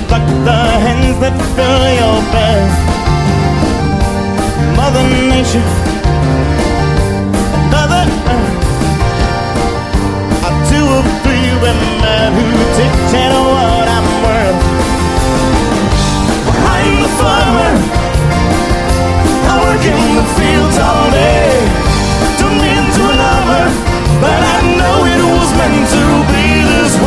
pluck the hens that fill your bed. Mother Nature